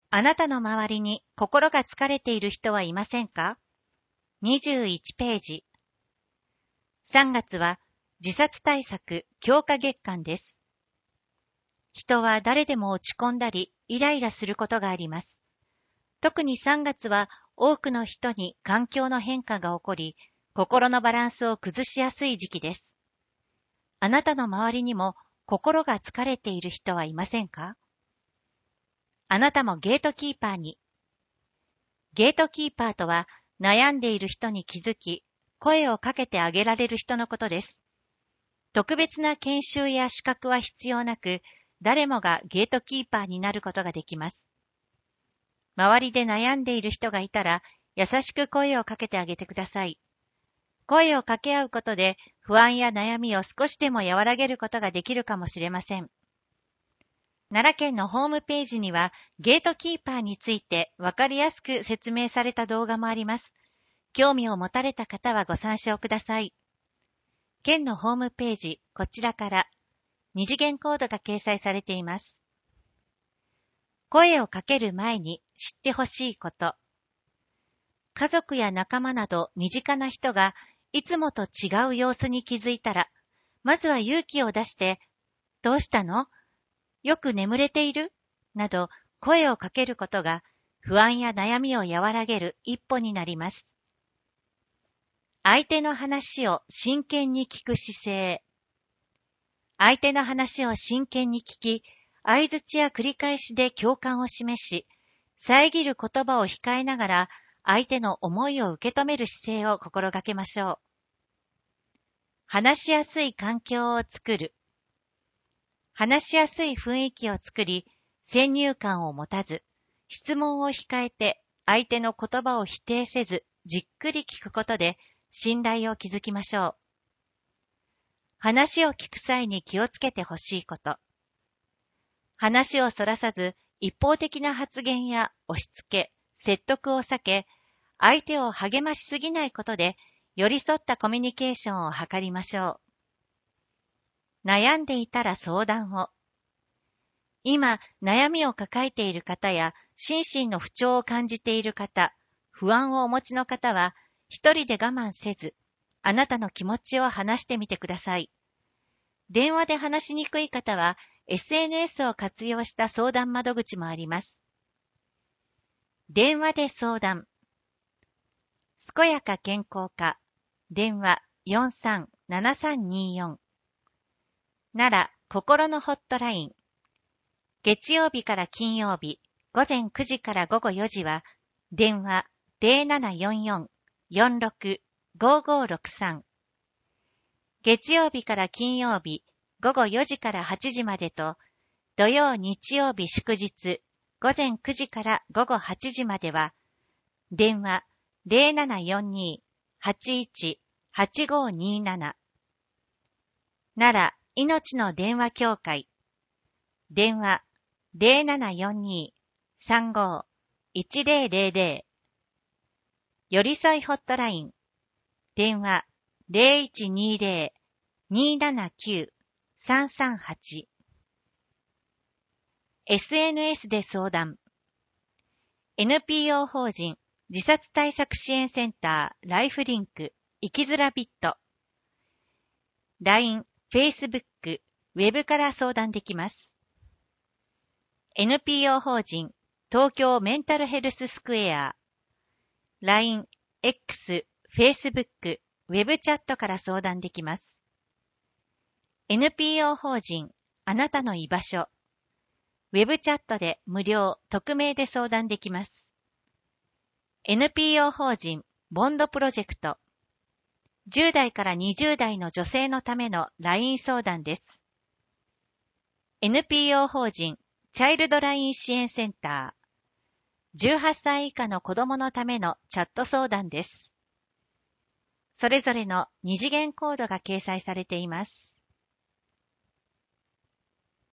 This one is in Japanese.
あなたの周りに心が疲れている人はいませんか？ 21 ページ。3月は自殺対策強化月間です。人は誰でも落ち込んだりイライラすることがあります。特に3月は多くの人に環境の変化が起こり、心のバランスを崩しやすい時期です。あなたの周りにも心が疲れている人はいませんか？あなたもゲートキーパーに。ゲートキーパーとは悩んでいる人に気づき、声をかけてあげられる人のことです。特別な研修や資格は必要なく、誰もがゲートキーパーになることができます。周りで悩んでいる人がいたら、優しく声をかけてあげてください。声を掛け合うことで、不安や悩みを少しでも和らげることができるかもしれません。奈良県のホームページには、ゲートキーパーについてわかりやすく説明された動画もあります。興味を持たれた方はご参照ください。県のホームページ、こちらから、二次元コードが掲載されています。声をかける前に知ってほしいこと。家族や仲間など身近な人がいつもと違う様子に気づいたら、まずは勇気を出して、どうしたの？よく眠れている？など声をかけることが不安や悩みを和らげる一歩になります。相手の話を真剣に聞く姿勢。相手の話を真剣に聞き、相槌や繰り返しで共感を示し、遮る言葉を控えながら相手の思いを受け止める姿勢を心がけましょう。話しやすい環境を作る。話しやすい雰囲気を作り、先入観を持たず、質問を控えて相手の言葉を否定せず、じっくり聞くことで信頼を築きましょう。話を聞く際に気をつけてほしいこと。話をそらさず、一方的な発言や押し付け、説得を避け、相手を励ましすぎないことで、寄り添ったコミュニケーションを図りましょう。悩んでいたら相談を。今、悩みを抱えている方や、心身の不調を感じている方、不安をお持ちの方は、一人で我慢せず、あなたの気持ちを話してみてください。電話で話しにくい方は、SNS を活用した相談窓口もあります。電話で相談。健やか健康課、電話 437324。奈良心のホットライン。月曜日から金曜日、午前9時から午後4時は、電話 0744-46-5563。月曜日から金曜日、午後4時から8時までと、土曜日曜日祝日、午前9時から午後8時までは、電話 0742-81-8527。奈良命の電話協会。電話 0742-35-1000。よりそいホットライン。電話 0120-279-338。SNS で相談。NPO 法人自殺対策支援センターライフリンク生きづらビット。LINE、Facebook、ウェブから相談できます。NPO 法人東京メンタルヘルススクエア。LINE、X、Facebook、ウェブチャットから相談できます。NPO 法人あなたの居場所。ウェブチャットで無料、匿名で相談できます。NPO 法人ボンドプロジェクト。10代から20代の女性のための LINE 相談です。NPO 法人チャイルドライン支援センター。18歳以下の子供のためのチャット相談です。それぞれの二次元コードが掲載されています。